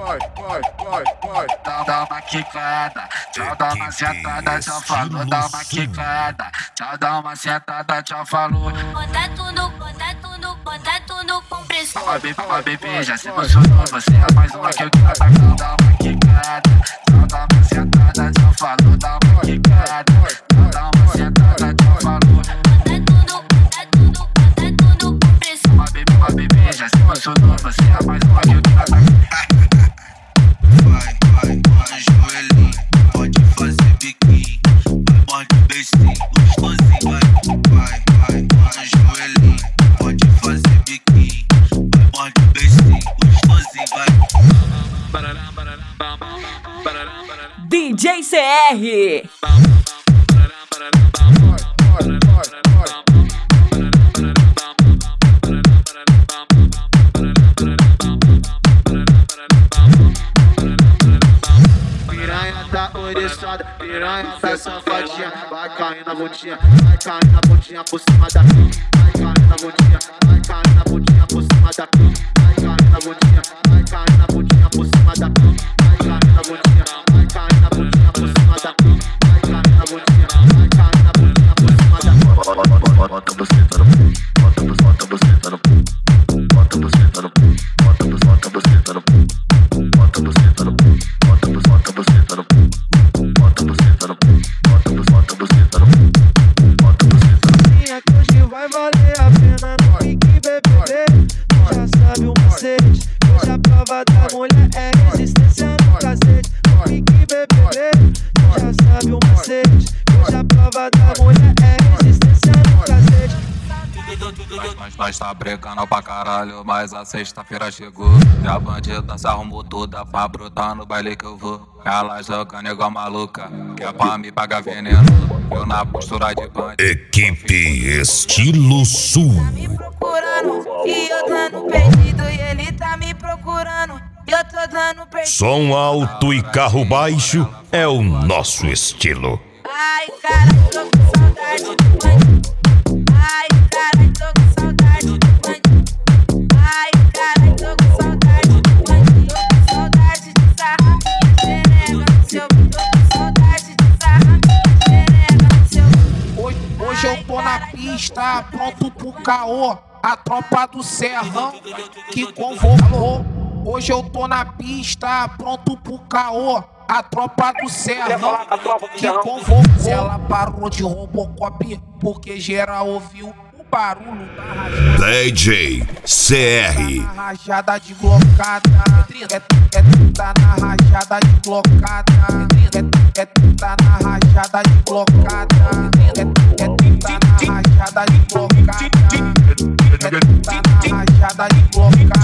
Dá uma quicada, tchau, dá uma sentada, tchau, falou, dá uma quicada, tchau, dá uma sentada, tchau, falou. Bota tudo com pressão. Ó, bebê, já se emocionou, você é mais uma que eu quero. Dá uma quicada, tchau, dá uma sentada, tchau, falou, dá uma quicada, tchau, dá uma sentada, tchau, falou. Bota tudo com pressão. Ó, bebê, já se emocionou, você é mais uma que eu quero. Vai, joelhinho, pode fazer biquinho. Vai, morde bestinho, gostosinho, vai, joelhinho, pode fazer biquinho. Vai, morde bestinho, gostosinho, vai. DJ CR. Piranha tá oriçada, piranha tá safadinha. Vai cair na bundinha, vai cair na bundinha por cima da pique. Vai cair na bundinha, vai cair na bundinha por cima da pique. Vai cair na bundinha, vai cair na bundinha por cima da pique. Vai cair na bundinha, vai cair na bundinha por cima da pique. Vai cair na bundinha, vai cair na bundinha por cima da pique. Bota você no pum, bota você no pum, bota você no pum, bota você no pum, bota você no pum, bota você no pum, bota você no pum, bota você no pum, bota você no pum. Minha que hoje vai valer a pena no pique BBB. Tu já sabe o macete, hoje a prova da mulher é resistência no cacete. No pique BBB, tu já sabe o macete, hoje a prova da mulher é resistência no cacete. Nós tá brecando pra caralho, mas a sexta-feira chegou. E a bandida se arrumou toda pra brotar no baile que eu vou. Ela jogando igual maluca, que é pra me pagar veneno. Eu na postura de band. Equipe Estilo Sul. Tá me procurando e eu dando perdido. E ele tá me procurando e eu tô dando perdido. Som alto e carro baixo é o nosso estilo. Ai, cara, tô com saudade do bandido. Ai, cara, tô com saudade do bandido. Ai, cara, tô com saudade do bandido. Tô com saudade de sarrar minha xereca no seu. Tô com saudade de sarrar minha xereca no seu. Hoje eu tô na pista, pronto pro caô. A tropa do Serrão que convocou. Hoje eu tô na pista, pronto pro caô. A tropa do Serrão que convocou. Ela parou de Robocop porque geral ouviu o barulho da rajada. DJ CR. Na rajada de glocada. É tuda na rajada de glocada. É tuda na rajada de glocada. É tuda na rajada de glocada. É tuda na rajada de glocada.